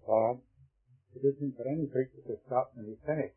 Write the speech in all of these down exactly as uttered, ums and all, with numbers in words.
Lord, it isn't for any preacher to stop when he's finished.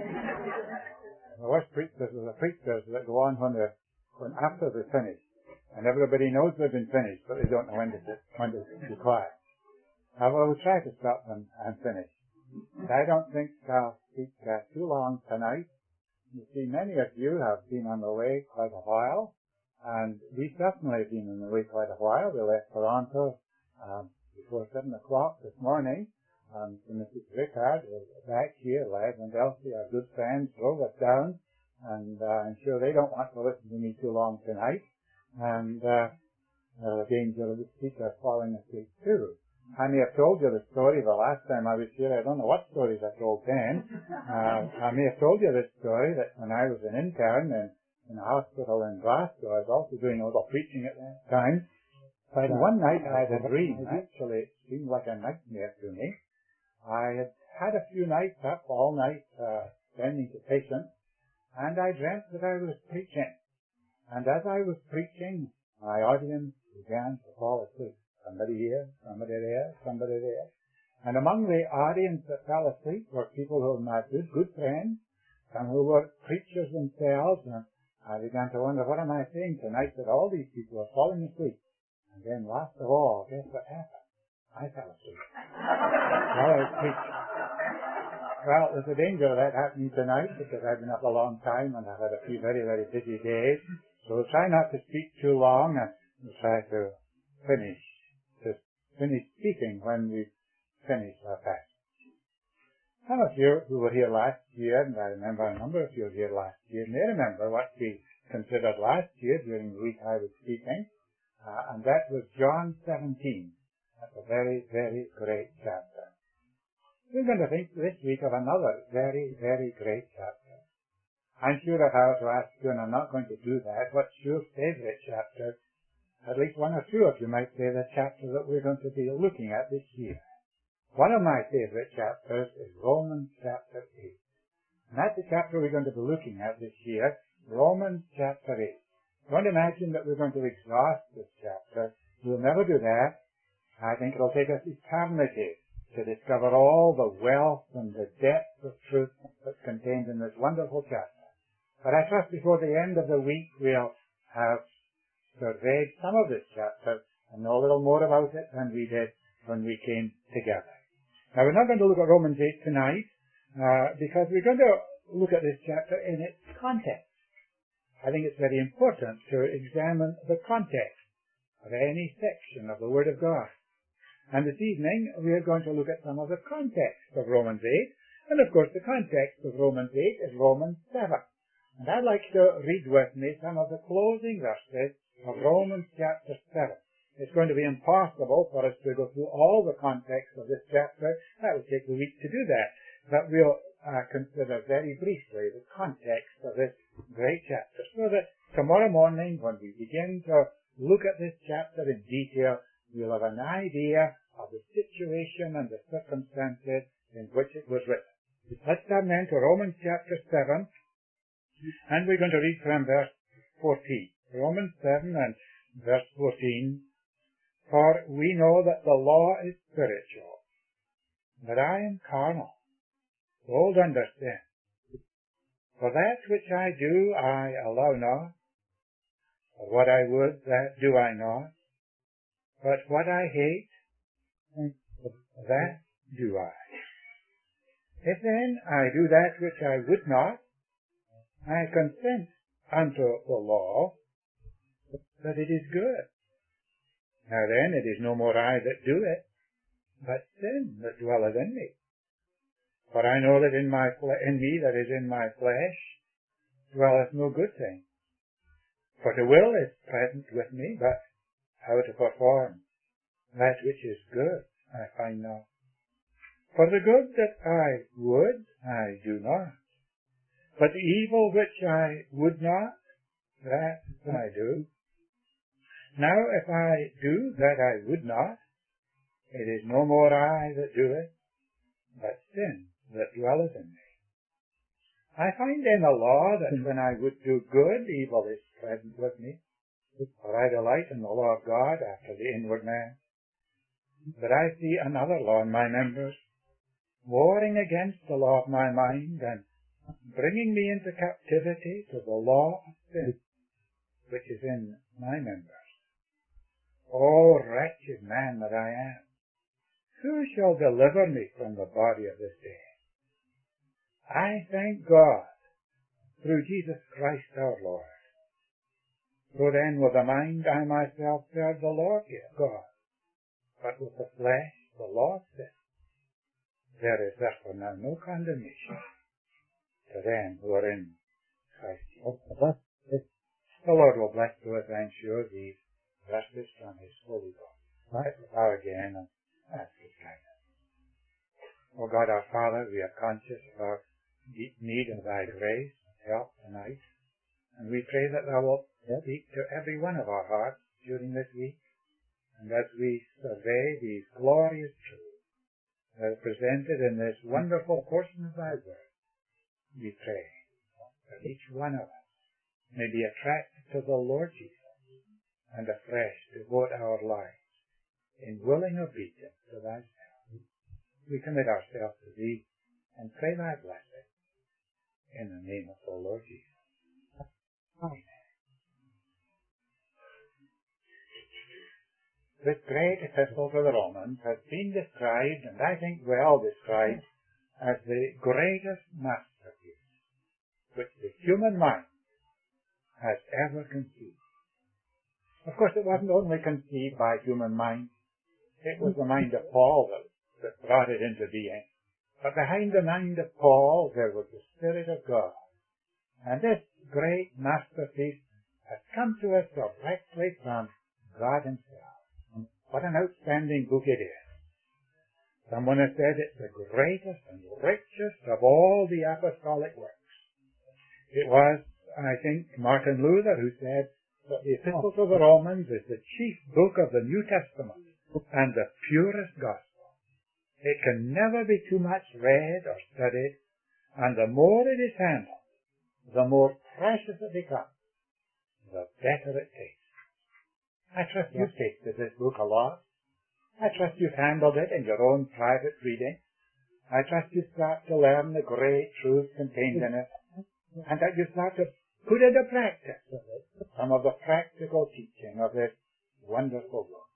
The worst preachers are the preachers that go on when they're when after they're finished. And everybody knows they've been finished, but they don't know when to, when to be quiet. I will try to stop them and finish. But I don't think I'll speak uh, too long tonight. You see, many of you have been on the way quite a while, and we certainly have been on the way quite a while. We left Toronto um, before seven o'clock this morning, and Missus Rickard was back here. Les and Elsie, our good friends, drove us down, and uh, I'm sure they don't want to listen to me too long tonight. And uh, uh, the danger of the speaker falling asleep too. I may have told you the story the last time I was here. I don't know what stories I told then. Uh, I may have told you this story that when I was an intern in, in a hospital in Glasgow, I was also doing a little preaching at that time. But one night I had a dream. Actually, it seemed like a nightmare to me. I had had a few nights up all night uh, tending to patients, and I dreamt that I was preaching. And as I was preaching, my audience began to fall asleep. Somebody here, somebody there, somebody there. And among the audience that fell asleep were people who were my good, good friends, and who were preachers themselves. And I began to wonder, what am I saying tonight that all these people are falling asleep? And then last of all, guess what happened? I fell asleep. While I was preaching. Well, there's a danger of that happening tonight because I've been up a long time and I've had a few very, very busy days. So we'll try not to speak too long and we'll try to finish, to finish speaking when we finish our passage. Some of you who were here last year, and I remember a number of you were here last year, may remember what we considered last year during the week I was speaking, uh, and that was John seventeen. That's a very, very great chapter. We're going to think this week of another very, very great chapter. I'm sure if I were to ask you, and I'm not going to do that, what's your favorite chapter? At least one or two of you might say the chapter that we're going to be looking at this year. One of my favorite chapters is Romans chapter eight. And that's the chapter we're going to be looking at this year, Romans chapter eight. Don't imagine that we're going to exhaust this chapter. We'll never do that. I think it'll take us eternity to discover all the wealth and the depth of truth that's contained in this wonderful chapter. But I trust before the end of the week we'll have surveyed some of this chapter and know a little more about it than we did when we came together. Now we're not going to look at Romans eight tonight uh, because we're going to look at this chapter in its context. I think it's very important to examine the context of any section of the Word of God. And this evening we are going to look at some of the context of Romans eight. And of course the context of Romans eight is Romans seven. And I'd like to read with me some of the closing verses of Romans chapter seven. It's going to be impossible for us to go through all the context of this chapter. That would take a week to do that. But we'll uh, consider very briefly the context of this great chapter, so that tomorrow morning when we begin to look at this chapter in detail, we'll have an idea of the situation and the circumstances in which it was written. Let's turn then to Romans chapter seven. And we're going to read from verse fourteen. Romans seven and verse fourteen. For we know that the law is spiritual, but I am carnal, sold under sin. For that which I do I allow not, for what I would that do I not, but what I hate, that do I. If then I do that which I would not, I consent unto the law that it is good. Now then, it is no more I that do it, but sin that dwelleth in me. For I know that in my fle- in me that is in my flesh dwelleth no good thing. For the will is present with me, but how to perform that which is good I find not. For the good that I would I do not, but the evil which I would not, that I do. Now if I do that I would not, it is no more I that do it, but sin that dwelleth in me. I find in the law that when I would do good, evil is present with me. For I delight in the law of God after the inward man. But I see another law in my members, warring against the law of my mind and bringing me into captivity to the law of sin, which is in my members. O wretched man that I am, who shall deliver me from the body of this death? I thank God through Jesus Christ our Lord. So then with the mind I myself serve the Lord God, but with the flesh the law of sin. There is therefore now no condemnation to them who are in Christ Jesus. The Lord will bless to us, I'm sure, these verses from His holy book. Let's bow again and ask His guidance. O God our Father, we are conscious of our deep need of Thy grace and help tonight, and we pray that Thou wilt speak to every one of our hearts during this week, and as we survey these glorious truths that are presented in this wonderful portion of Thy Word, we pray that each one of us may be attracted to the Lord Jesus and afresh devote our lives in willing obedience to Thyself. We commit ourselves to Thee and pray Thy blessing in the name of the Lord Jesus. Amen. This great epistle to the Romans has been described, and I think well described, as the greatest masterpiece which the human mind has ever conceived. Of course, it wasn't only conceived by human mind. It was the mind of Paul that, that brought it into being. But behind the mind of Paul, there was the Spirit of God. And this great masterpiece has come to us directly from God Himself. What an outstanding book it is. Someone has said it's the greatest and richest of all the apostolic works. It was, I think, Martin Luther who said that the Epistle to the Romans is the chief book of the New Testament and the purest gospel. It can never be too much read or studied, and the more it is handled, the more precious it becomes, the better it tastes. I trust you've tasted this book a lot. I trust you've handled it in your own private reading. I trust you start to learn the great truths contained in it, and that you start to put into practice some of the practical teaching of this wonderful book.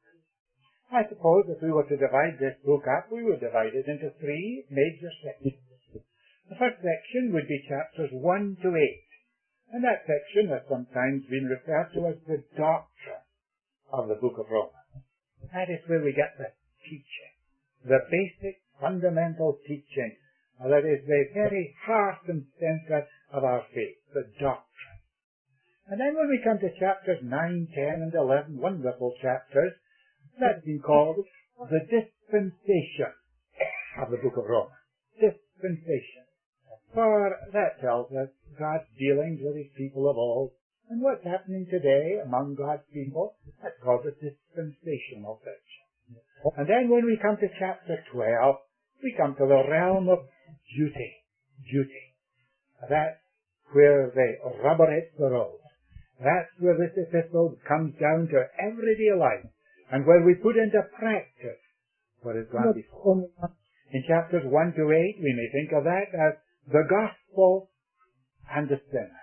I suppose if we were to divide this book up, we would divide it into three major sections. The first section would be chapters one to eight, and that section has sometimes been referred to as the doctrine of the book of Romans. That is where we get the teaching, the basic fundamental teaching that is the very heart and center of our faith, the doctrine. And then when we come to chapters nine, ten, and eleven, wonderful chapters, that's been called the dispensation of the book of Romans. Dispensation. For that tells us God's dealings with His people of old, and what's happening today among God's people. That's called the dispensational section. And then when we come to chapter twelve, we come to the realm of duty. Duty. That's where the rubber hits the road. That's where this epistle comes down to everyday life, and where we put into practice what has gone before. In chapters one to eight, we may think of that as the gospel and the sinner.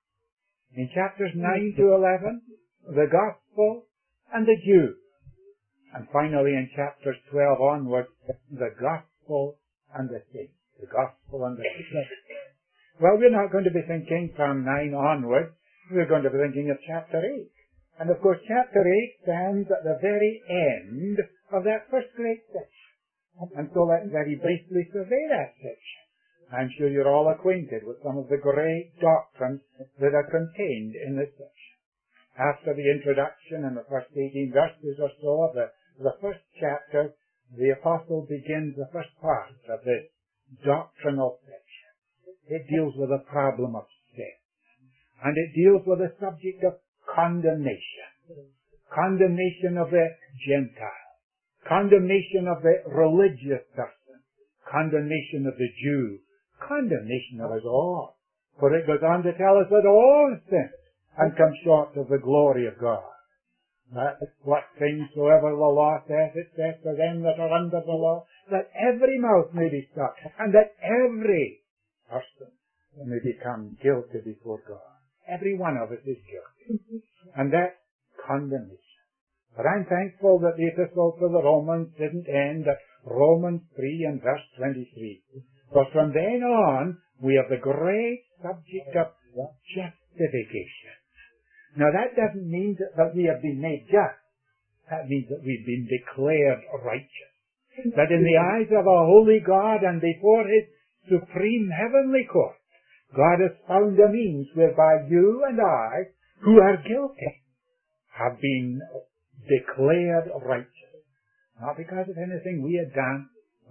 In chapters nine to eleven, the gospel and the Jew. And finally in chapters twelve onwards, the gospel and the saints. The gospel and the saints. Well, we're not going to be thinking from nine onwards. We're going to be thinking of chapter eight. And of course chapter eight stands at the very end of that first great section. And so let's very briefly survey that section. I'm sure you're all acquainted with some of the great doctrines that are contained in this section. After the introduction in the first eighteen verses or so of the, the first chapter, the apostle begins the first part of this doctrinal section. It deals with the problem of sin. And it deals with the subject of condemnation. Condemnation of the Gentile. Condemnation of the religious person. Condemnation of the Jew. Condemnation of us all. For it goes on to tell us that all sin and come short of the glory of God. that what things soever the law saith, it saith to them that are under the law, that every mouth may be stopped, and that every person may become guilty before God. Every one of us is guilty. And that's condemnation. But I'm thankful that the epistle to the Romans didn't end at Romans three and verse twenty-three. Because from then on, we have the great subject of justification. Now that doesn't mean that, that we have been made just. That means that we've been declared righteous. That in the eyes of a holy God and before His supreme heavenly court, God has found a means whereby you and I, who are guilty, have been declared righteous. Not because of anything we had done,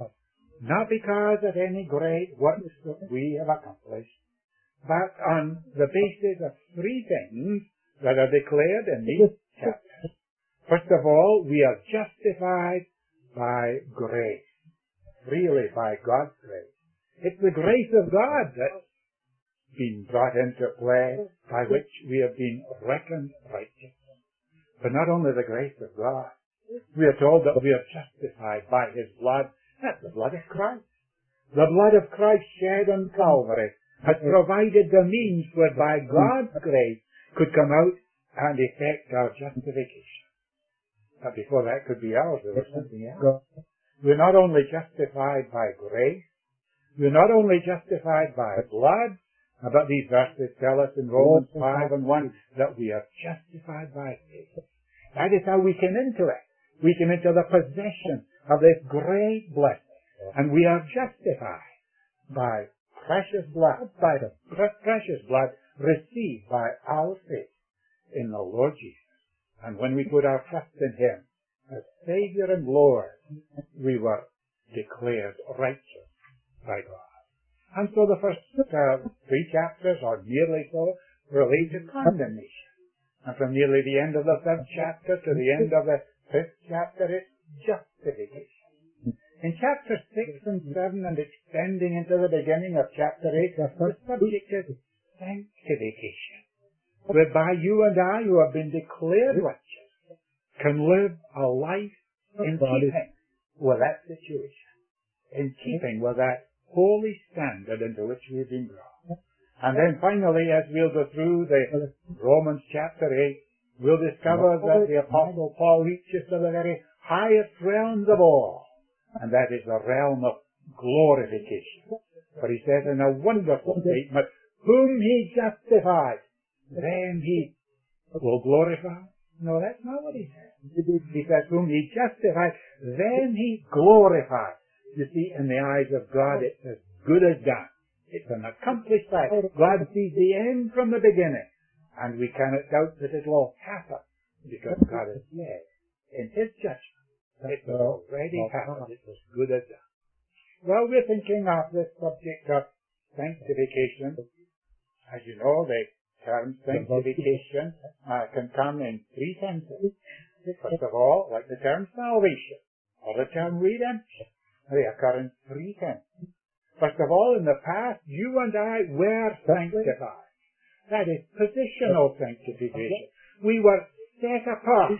not because of any great works that we have accomplished, but on the basis of three things that are declared in these chapters. First of all, we are justified by grace. Really, by God's grace. It's the grace of God that's been brought into play by which we have been reckoned righteous. But not only the grace of God, we are told that we are justified by His blood. That's the blood of Christ. The blood of Christ shed on Calvary has provided the means whereby God's grace could come out and effect our justification. But before that could be ours, there was something else. We're not only justified by grace, we're not only justified by blood, but these verses tell us in Romans five and one that we are justified by faith. That is how we came into it. We came into the possession of this great blessing. And we are justified by precious blood, by the precious blood received by our faith in the Lord Jesus. And when we put our trust in Him as Savior and Lord, we were declared righteous by God. And so the first uh, three chapters, or nearly so, relate to condemnation. And from nearly the end of the third chapter to the end of the fifth chapter, it's justification. In chapter six and seven, and extending into the beginning of chapter eight, the subject is sanctification, whereby you and I, who have been declared righteous, can live a life in keeping with that situation, in keeping with that holy standard into which we've been brought. And then finally, as we'll go through the Romans chapter eight, we'll discover that the Apostle Paul reaches to the very highest realms of all, and that is the realm of glorification. For he says in a wonderful statement, whom He justified, then He will glorify. No, that's not what He says. He says, whom He justified, then He glorified. You see, in the eyes of God, it's as good as done. It's an accomplished fact. God sees the end from the beginning, and we cannot doubt that it will happen, because God has said in His judgment that it has already happened. It's as good as done. Well, we're thinking of this subject of sanctification. As you know, the term sanctification uh, can come in three senses. First of all, like the term salvation, or the term redemption. They occur in three tenses. First of all, in the past, you and I were sanctified. That is positional sanctification. We were set apart.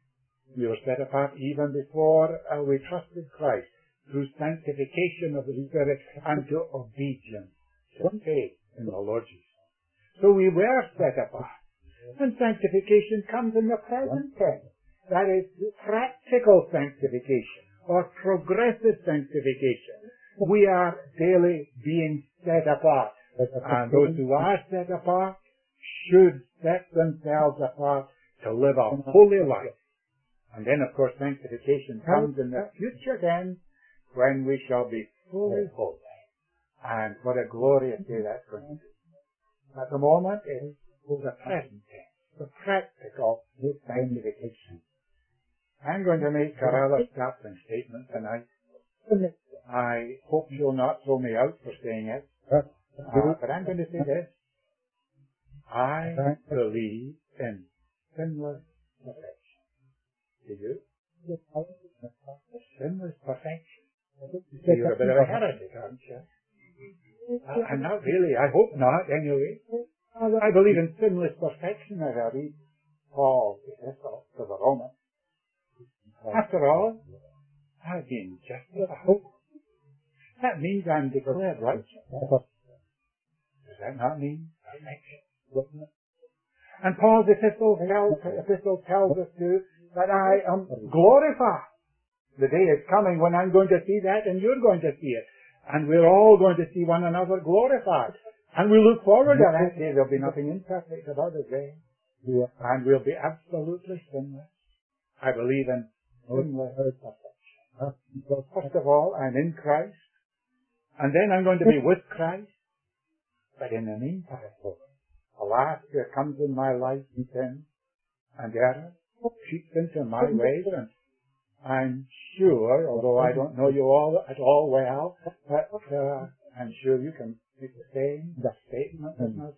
We were set apart even before uh, we trusted Christ through sanctification of the Spirit unto obedience to faith in the Lord Jesus. So we were set apart. And sanctification comes in the present tense. That is practical sanctification or progressive sanctification. We are daily being set apart. And those who are set apart should set themselves apart to live a holy life. And then, of course, sanctification comes in the future tense when we shall be fully holy. And what a glorious day that's going to be. At the moment, it is the present tense, the practical sanctification. I'm going to make a rather startling statement tonight. I hope you'll not throw me out for saying it, uh, but I'm going to say this. I believe in sinless perfection. Do you? Sinless perfection. You see, you're a bit of a heretic, aren't you? Uh, I'm not really. I hope not, anyway. I believe in sinless perfection as I read Paul's epistle. to the Romans. After all, I've been justified. That means I'm declared righteous. Does that not mean perfection? And Paul's epistle tells, epistle tells us too that I am glorified. The day is coming when I'm going to see that and you're going to see it. And we're all going to see one another glorified. And we look forward to that day. There'll be nothing imperfect about the day. And we'll be absolutely sinless. I believe in sinless perfection. First of all, I'm in Christ. And then I'm going to be with Christ. But in the meantime, alas, there comes in my life sin and error creeps into my ways, and I'm sure, although I don't know you all at all well, but uh, I'm sure you can make the same the statement as myself,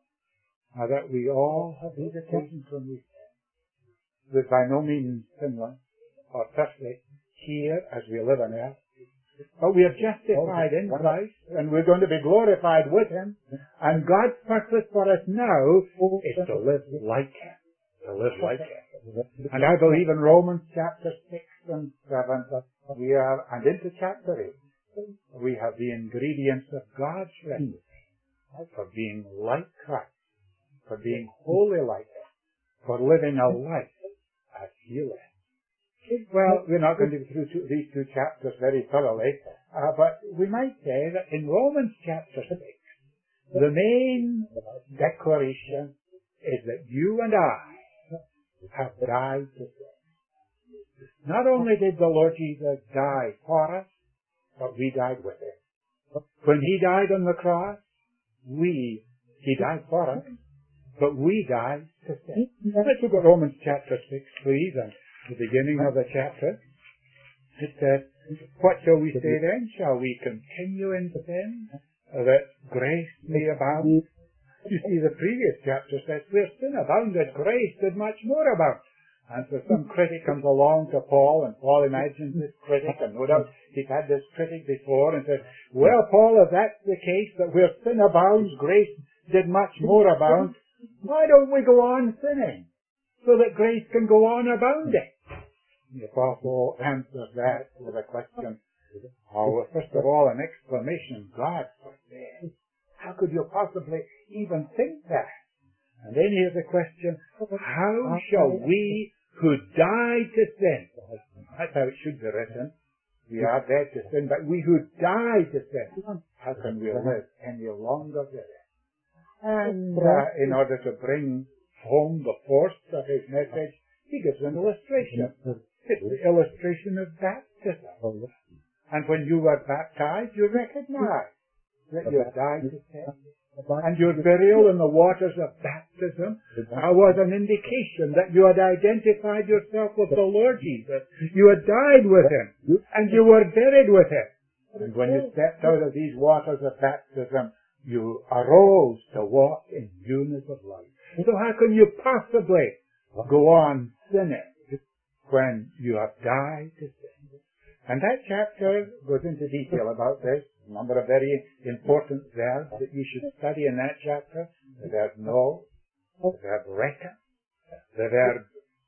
uh, that we all have these occasions when we sin. We're by no means sinless or perfect here as we live on earth. But we are justified in Christ, and we're going to be glorified with Him. And God's purpose for us now is to live like Him. To live like Him. And I believe in Romans chapter six and seven, we are, and into chapter eight, we have the ingredients of God's recipe for being like Christ, for being holy like Him, for living a life as He lives. Well, we're not going to go through two, these two chapters very thoroughly, uh, but we might say that in Romans chapter six, the main declaration is that you and I have died to sin. Not only did the Lord Jesus die for us, but we died with Him. When He died on the cross, we, He died for us, but we died to sin. Let's look at Romans chapter six, please, and the beginning of the chapter. It says, what shall we say then? Shall we continue in sin, that grace may abound? You see, the previous chapter says, where sin abounded, grace did much more abound. And so some critic comes along to Paul, and Paul imagines this critic, and no doubt he's had this critic before, and says, well, Paul, if that's the case, that where sin abounds, grace did much more abound, why don't we go on sinning, so that grace can go on abounding? The Apostle answers that with a question. Oh, first of all, an exclamation, God forbid. How could you possibly even think that? And then here's the question, how shall we who died to sin, that's how it should be written, we are dead to sin, but we who died to sin, how can we live any longer therein? And uh, in order to bring home the force of his message, he gives an illustration. It's the illustration of baptism. And when you were baptized, you recognized that you had died to sin. And your burial in the waters of baptism uh, was an indication that you had identified yourself with the Lord Jesus. You had died with Him, and you were buried with Him. And when you stepped out of these waters of baptism, you arose to walk in newness of life. So how can you possibly go on sinning when you have died to sin? And that chapter goes into detail about this. A number of very important verbs that you should study in that chapter. The verb know, the verb reckon, the verb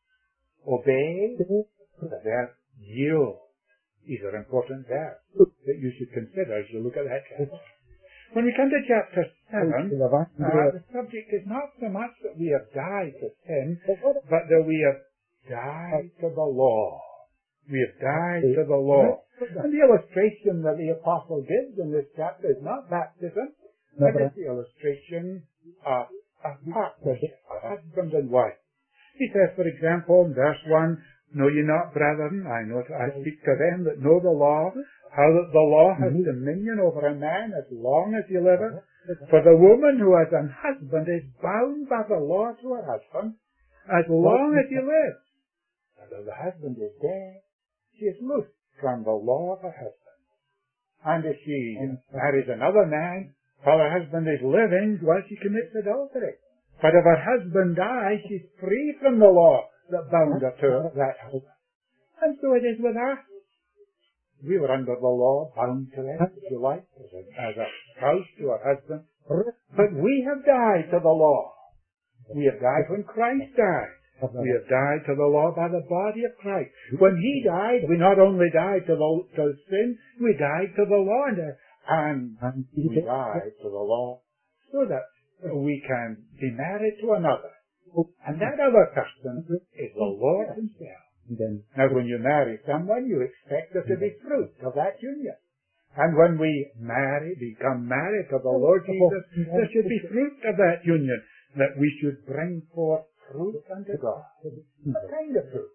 obey, the verb yield. These are important verbs that you should consider as you look at that chapter. When we come to chapter seven, uh, the subject is not so much that we have died to sin, but that we have died to the law. We have died to the law. And the illustration that the apostle gives in this chapter is not baptism, but it's the illustration of a partnership, a husband and wife. He says, for example, in verse one, know ye not, brethren, I know I speak to them that know the law, how that the law has dominion over a man as long as he liveth. For the woman who has an husband is bound by the law to her husband as long as he lives. And though the husband is dead, she is loosed from the law of her husband. And if she marries another man while her husband is living, well, she commits adultery. But if her husband dies, she's free from the law that bound her to that husband. And so it is with us. We were under the law, bound to it, if you like, as a, as a spouse to her husband. But we have died to the law. We have died when Christ died. We have died to the law by the body of Christ. When He died, we not only died to, the, to sin, we died to the law, and, and we died to the law so that we can be married to another. And that other person is the Lord Himself. Now, when you marry someone, you expect there to be fruit of that union. And when we marry, become married to the Lord Jesus, there should be fruit of that union, that we should bring forth fruit unto God. What kind of fruit?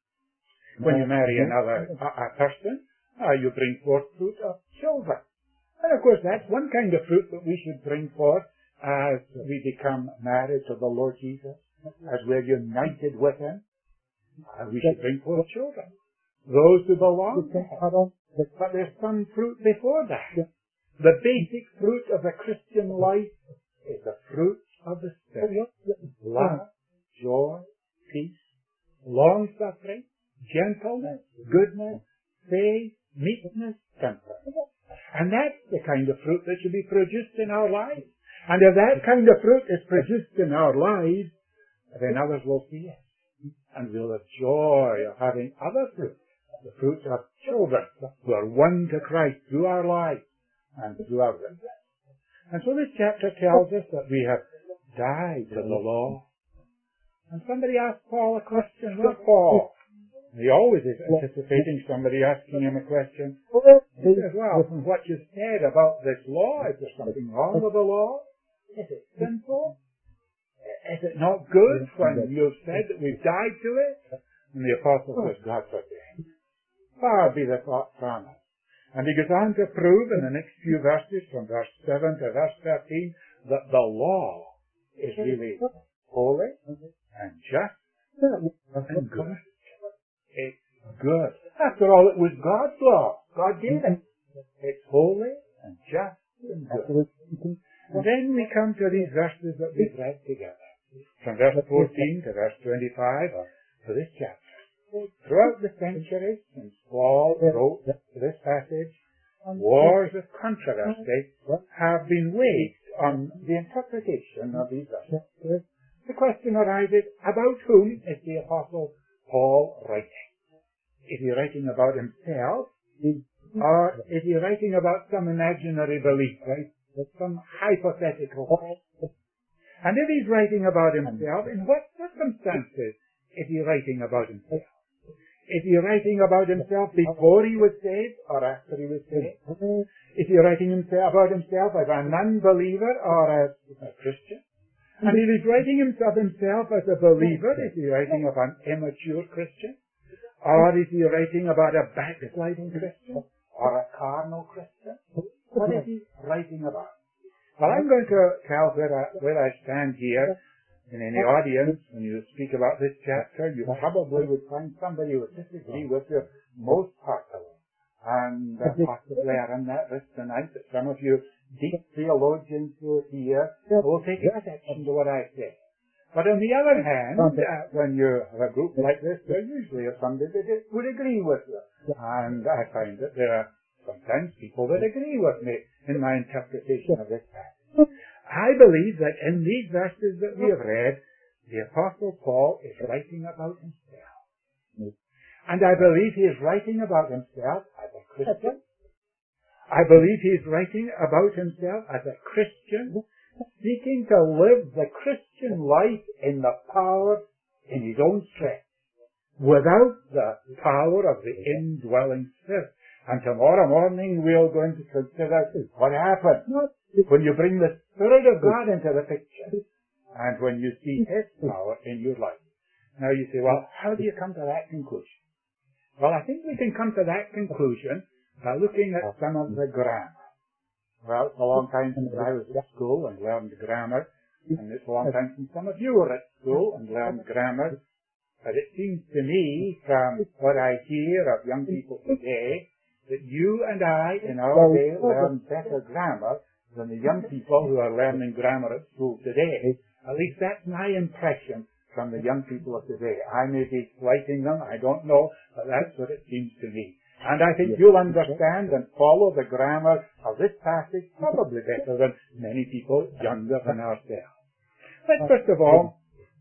When you marry another a, a person, uh, you bring forth fruit of children. And of course, that's one kind of fruit that we should bring forth as we become married to the Lord Jesus, as we're united with Him. Uh, we should bring forth children, those who belong to Him. But there's some fruit before that. The basic fruit of the Christian life is the fruit of the Spirit. Love, joy, peace, long-suffering, gentleness, goodness, faith, meekness, temperance. And that's the kind of fruit that should be produced in our lives. And if that kind of fruit is produced in our lives, then others will see it. And we'll have joy of having other fruit, the fruit of children who are won to Christ through our lives and through our witness. And so this chapter tells us that we have died to the law. And somebody asked Paul a question. Well, Paul, he always is anticipating somebody asking him a question. He says, well, from what you said about this law, is there something wrong with the law? Is it sinful? Is it not good when you've said that we've died to it? And the apostle says, God forbid. Far be the thought from us. And he goes on to prove in the next few verses, from verse seven to verse thirteen, that the law is really holy and just and good. It's good. After all, it was God's law. God gave it. It's holy and just and good. And then we come to these verses that we've read together. From verse fourteen to verse twenty-five to this chapter. Throughout the centuries, since Paul wrote this passage, wars of controversy have been waged on the interpretation of these verses. The question arises, about whom is the Apostle Paul writing? Is he writing about himself, or is he writing about some imaginary belief, right? Some hypothetical fact? And if he's writing about himself, in what circumstances is he writing about himself? Is he writing about himself before he was saved or after he was saved? Is he writing himself about himself as a non-believer or as a Christian? And if he's writing himself himself as a believer, is he writing of an immature Christian? Or is he writing about a backsliding Christian? Or a carnal Christian? What is he writing about? Well, I'm going to tell where I, where I stand here. And in the audience, when you speak about this chapter, you probably would find somebody who would disagree with you most heartily. And uh, possibly are on that list tonight that some of you deep theologians who are here will take exception to what I say. But on the other hand, uh, when you have a group like this, there usually are somebody that would agree with you. And I find that there are sometimes people that agree with me in my interpretation of this passage. I believe that in these verses that we have read, the Apostle Paul is writing about himself. And I believe he is writing about himself as a Christian. I believe he is writing about himself as a Christian, seeking to live the Christian life in the power, in his own strength, without the power of the indwelling Spirit. And tomorrow morning we are going to consider what happens when you bring the Spirit of God into the picture and when you see His power in your life. Now you say, well, how do you come to that conclusion? Well, I think we can come to that conclusion by looking at some of the grammar. Well, it's a long time since I was at school and learned grammar, and it's a long time since some of you were at school and learned grammar. But it seems to me, from what I hear of young people today, that you and I, in our day, learn better grammar than the young people who are learning grammar at school today. At least that's my impression from the young people of today. I may be slighting them, I don't know, but that's what it seems to me. And I think you'll understand and follow the grammar of this passage probably better than many people younger than ourselves. Let's first of all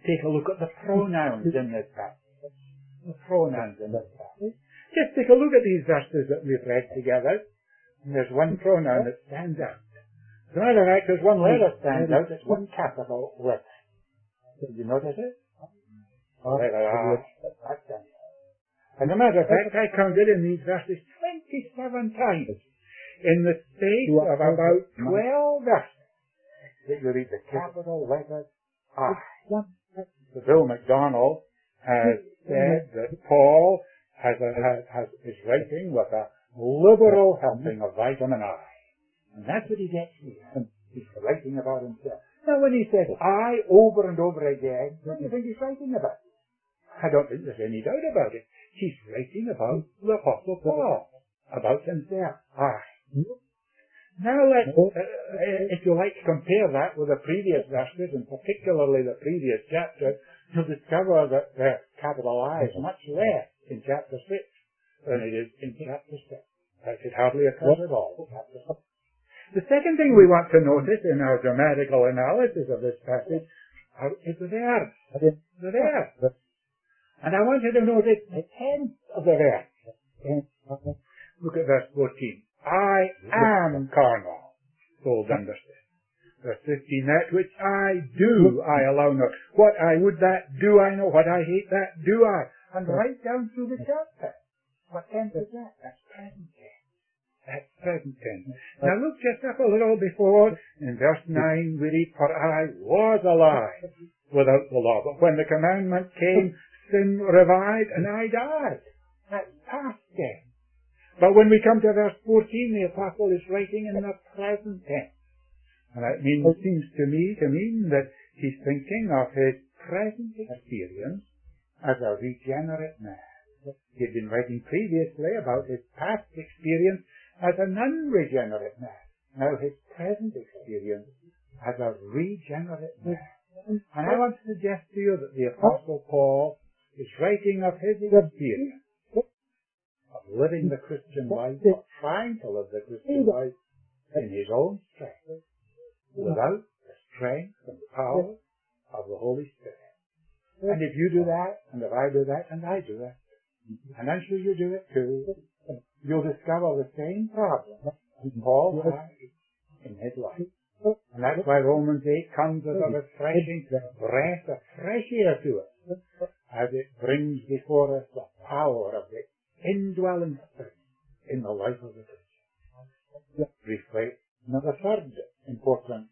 take a look at the pronouns in this passage. The pronouns in this passage. Just take a look at these verses that we've read together. And there's one pronoun that stands out. As a matter of fact, there's one letter that stands out. It's one capital letter. Did you notice it? Letter R. That's it. As a matter of fact, I counted in these verses twenty-seven times in the space of about twelve verses that you read the capital letter I. Bill MacDonald has said that Paul has, a, has, has is writing with a liberal helping of vitamin I. And that's what he gets here. He's writing about himself. Now when he says I over and over again, what do you think he's writing about? I don't think there's any doubt about it. He's writing about the Apostle Paul, about himself. I. Now let's, uh, if you like, compare that with the previous verses, and particularly the previous chapter, you'll discover that the capital I is much less in chapter six than it is in chapter six. It hardly occurs at all in chapter six. The second thing we want to notice in our grammatical analysis of this passage is the verb. The verb. And I want you to notice the tense of the verb. Look at verse fourteen. I am carnal, sold understood. Verse fifteen, that which I do, I allow not. What I would that do I know. What I hate that do I. And right down through the chapter. What tense is that? That's present tense. That's present tense. Now look just up a little before, in verse nine, we read, for I was alive without the law. But when the commandment came, sin revived and I died. That's past tense. But when we come to verse fourteen, the apostle is writing in the present tense. And that means, it seems to me to mean that he's thinking of his present experience as a regenerate man. He'd been writing previously about his past experience as an unregenerate man. Now his present experience as a regenerate man. And I want to suggest to you that the apostle Paul is writing of his experience of living the Christian life, or trying to live the Christian life in his own strength, without the strength and power of the Holy Spirit. And if you do that, and if I do that, and I do that, and I'm sure you do it too, you'll discover the same problem that Paul had in his life. And that's why Romans eight comes as a refreshing breath of fresh air to us, as it brings before us the power of the indwelling Spirit in the life of the Christian. Briefly, another third important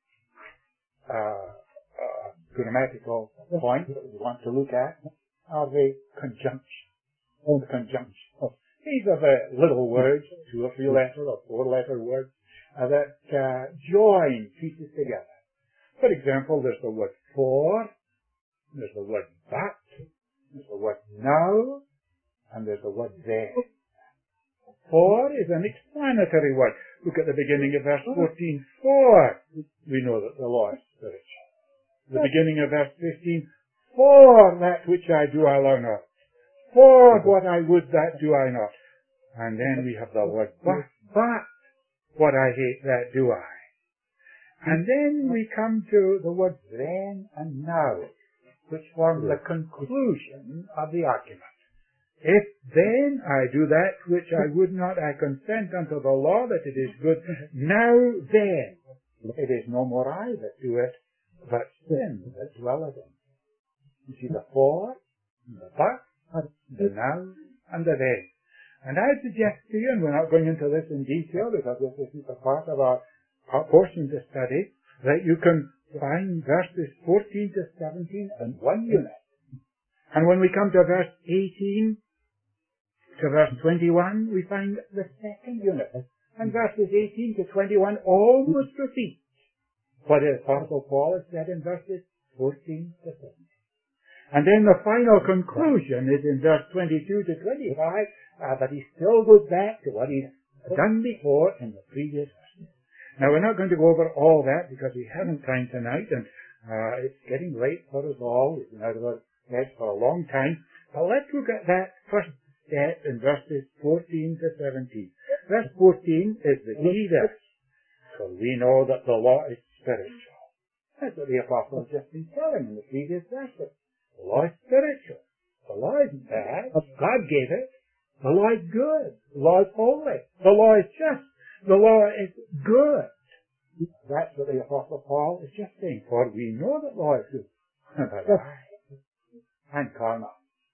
uh, uh, grammatical point that we want to look at are the conjunction. The conjunction. These are the little words, two or three letter or four letter words, uh, that uh, join pieces together. For example, there's the word for, there's the word but, there's the word now, and there's the word then. For is an explanatory word. Look at the beginning of verse fourteen. For, we know that the law is spiritual. The beginning of verse fifteen. For that which I do I allow not. For what I would that do I not. And then we have the word but. But what I hate that do I. And then we come to the word then and now, which form the conclusion of the argument. If then I do that which I would not, I consent unto the law that it is good. Now then, it is no more I that do it, but sin that dwelleth in. You see the for, the but, the now, and the then. And I suggest to you, and we're not going into this in detail because this isn't a part of our, our portion to study, that you can find verses fourteen to seventeen in one unit. And when we come to verse eighteen, to verse twenty-one, we find the second unit. And verses eighteen to twenty-one almost repeat what the Apostle Paul has said in verses fourteen to seventeen. And then the final conclusion is in verse twenty-two to twenty-five, uh, but he still goes back to what he's done before in the previous verses. Now we're not going to go over all that because we haven't time tonight, and uh, it's getting late for us all. We've been out of our bed for a long time. But let's look at that first step in verses fourteen to seventeen. Verse fourteen is the key verse. So we know that the law is spiritual. That's what the apostle has just been telling in the previous verses. The law is spiritual. The law isn't bad. God gave it. The law is good. The law is holy. The law is just. The law is good. That's what the apostle Paul is just saying. For we know that law is good. But I, I'm carnal.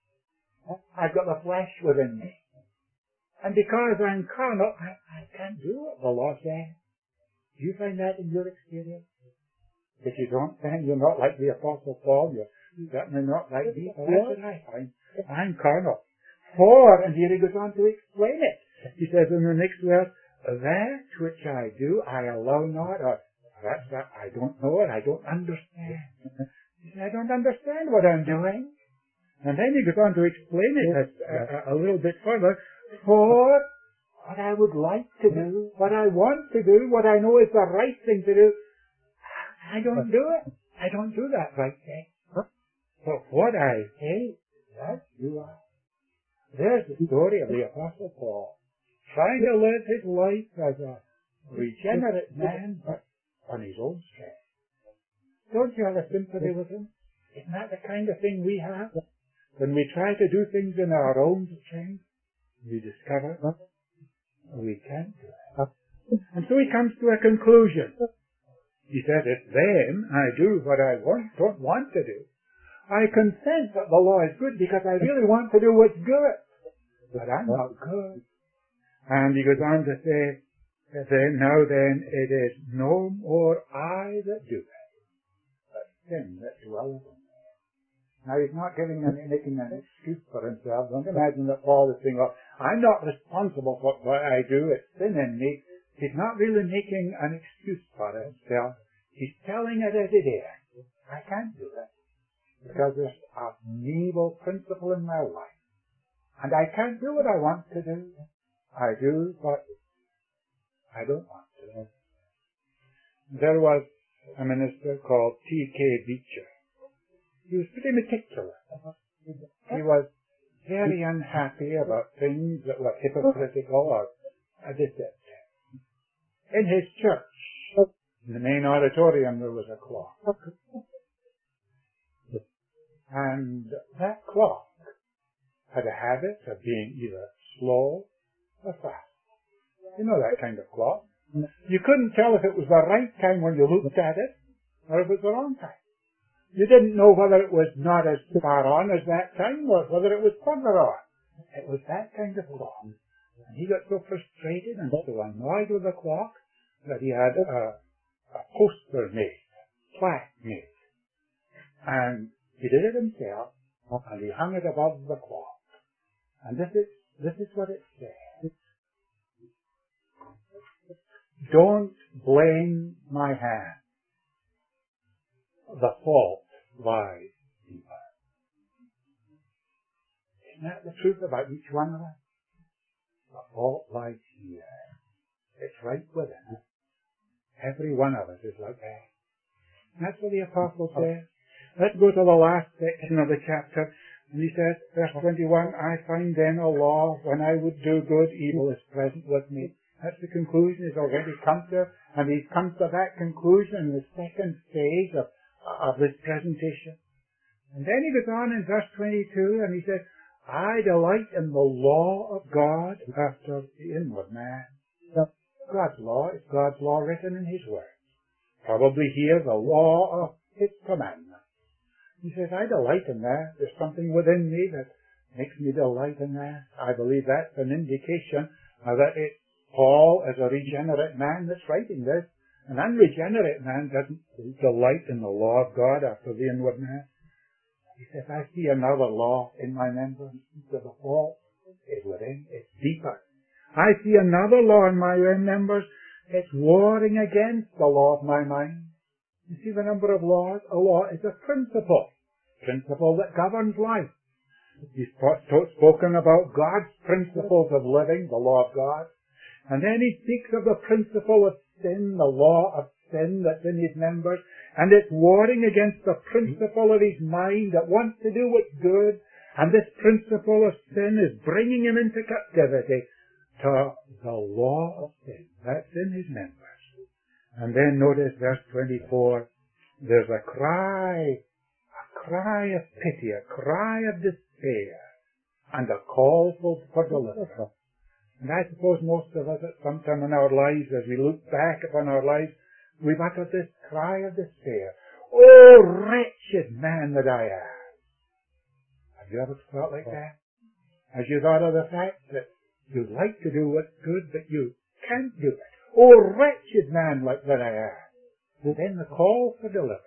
I've got the flesh within me. And because I'm carnal, I, I can't do what the law says. Do you find that in your experience? If you don't, then you're not like the apostle Paul. You're certainly not like me. But that's what I find. I'm carnal. For, and here he goes on to explain it. He says in the next verse, that which I do, I allow not, or that's that, I don't know it, I don't understand. He says, I don't understand what I'm doing. And then he goes on to explain it a, a, a little bit further. For what I would like to do, what I want to do, what I know is the right thing to do, I don't do it. I don't do that right thing. But what I hate, that do I. There's the story of the Apostle Paul, trying to live his life as a regenerate man, but on his own strength. Don't you have a sympathy with him? Isn't that the kind of thing we have? When we try to do things in our own strength, we discover we can't do it. And so he comes to a conclusion. He says, if then I do what I want, don't want to do, I consent that the law is good because I really want to do what's good. But I'm not good. And he goes on to say, then, now then, it is no more I that do it, but sin that dwells in me. Now he's not giving an, making an excuse for himself. Don't imagine that Paul is saying, well, I'm not responsible for what I do, it's sin in me. He's not really making an excuse for himself. He's telling it as it is. I can't do it. Because there's an evil principle in my life. And I can't do what I want to do. I do what I don't want to do. There was a minister called T K Beecher. He was pretty meticulous. He was very unhappy about things that were hypocritical or deceptive. In his church, in the main auditorium, there was a clock. And that clock had a habit of being either slow or fast. You know that kind of clock. You couldn't tell if it was the right time when you looked at it, or if it was the wrong time. You didn't know whether it was not as far on as that time, or whether it was further on. It was that kind of clock. And he got so frustrated and so annoyed with the clock that he had a, a poster made, plaque made. And he did it himself, and he hung it above the clock. And this is, this is what it says. Don't blame my hand. The fault lies deeper. Isn't that the truth about each one of us? The fault lies here. It's right within us. Every one of us is like that. That's what the apostle says. Let's go to the last section of the chapter. And he says, verse twenty-one, I find then a law, when I would do good, evil is present with me. That's the conclusion he's already come to. And he's come to that conclusion in the second phase of, of this presentation. And then he goes on in verse twenty-two, and he says, I delight in the law of God after the inward man. God's law is God's law written in his word. Probably here the law of his commandment. He says, I delight in that. There's something within me that makes me delight in that. I believe that's an indication uh, that it's Paul, as a regenerate man, that's writing this. An unregenerate man doesn't delight in the law of God after the inward man. He says, I see another law in my members. The fault is within. It's deeper. I see another law in my members. It's warring against the law of my mind. You see the number of laws? A law is a principle. Principle that governs life. He's spoken about God's principles of living, the law of God. And then he speaks of the principle of sin, the law of sin that's in his members. And it's warring against the principle of his mind that wants to do what's good. And this principle of sin is bringing him into captivity to the law of sin. That's in his members. And then notice verse twenty-four. there's a cry, a cry of pity, a cry of despair, and a call for, for deliverance. And I suppose most of us at some time in our lives, as we look back upon our lives, we've uttered this cry of despair. Oh, wretched man that I am. Have you ever felt like that? As you thought of the fact that you'd like to do what's good, but you can't do it. Oh, wretched man like that I am. And then the call for deliverance.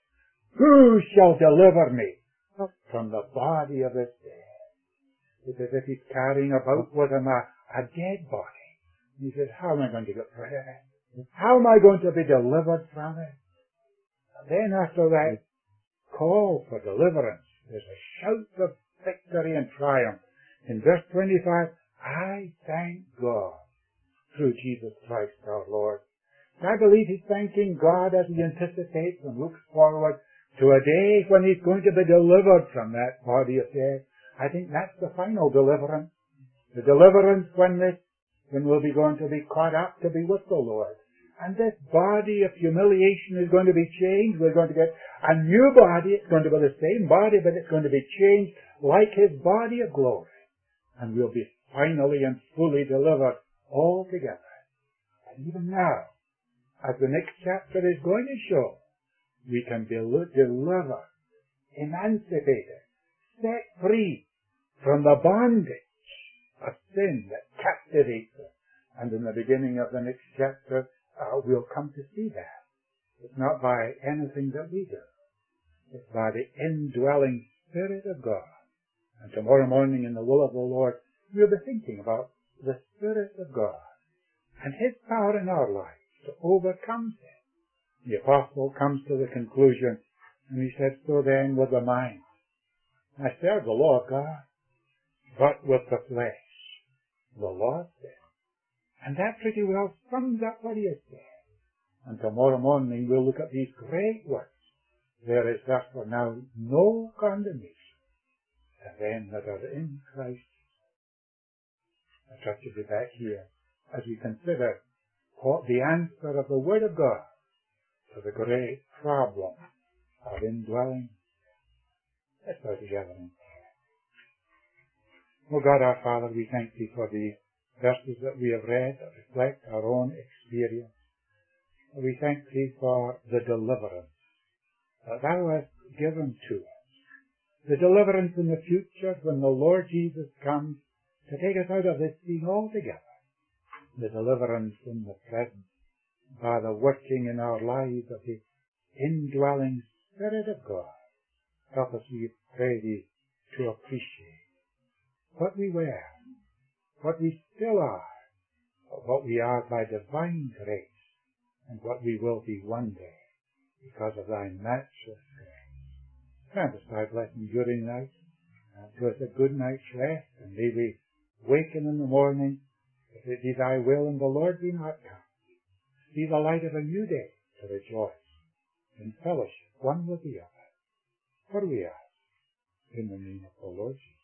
Who shall deliver me from the body of this dead? It's as if he's carrying about with him a, a dead body. And he says, how am I going to get rid of it? How am I going to be delivered from it? And then after that call for deliverance, there's a shout of victory and triumph. In verse twenty-five, I thank God through Jesus Christ our Lord. And I believe he's thanking God as he anticipates and looks forward to a day when he's going to be delivered from that body of death. I think that's the final deliverance. The deliverance when this, when we'll be going to be caught up to be with the Lord. And this body of humiliation is going to be changed. We're going to get a new body. It's going to be the same body, but it's going to be changed like his body of glory. And we'll be finally and fully delivered altogether. And even now, as the next chapter is going to show, we can be delivered, emancipated, set free from the bondage of sin that captivates us. And in the beginning of the next chapter, uh, we'll come to see that. It's not by anything that we do. It's by the indwelling Spirit of God. And tomorrow morning in the will of the Lord, we'll be thinking about the Spirit of God and his power in our lives to overcome sin. The apostle comes to the conclusion, and he says, so then with the mind, I serve the law of God, but with the flesh, the law of sin. And that pretty well sums up what he has said. And tomorrow morning we'll look at these great words. There is therefore now no condemnation to them that are in Christ. I trust you'll be back here as we consider what the answer of the Word of God to the great problem of indwelling. Let's go together in prayer. Oh God our Father, we thank thee for these verses that we have read that reflect our own experience. We thank thee for the deliverance that thou hast given to us. The deliverance in the future when the Lord Jesus comes to take us out of this scene altogether. The deliverance in the present by the working in our lives of the indwelling Spirit of God. Help us, we pray thee, to appreciate what we were, what we still are, what we are by divine grace, and what we will be one day because of thy matchless grace. Grant us thy blessing during the night, and to us a good night's rest, and may we waken in the morning, if it be thy will and the Lord be not come, see the light of a new day to rejoice in fellowship one with the other. For we ask in the name of the Lord Jesus.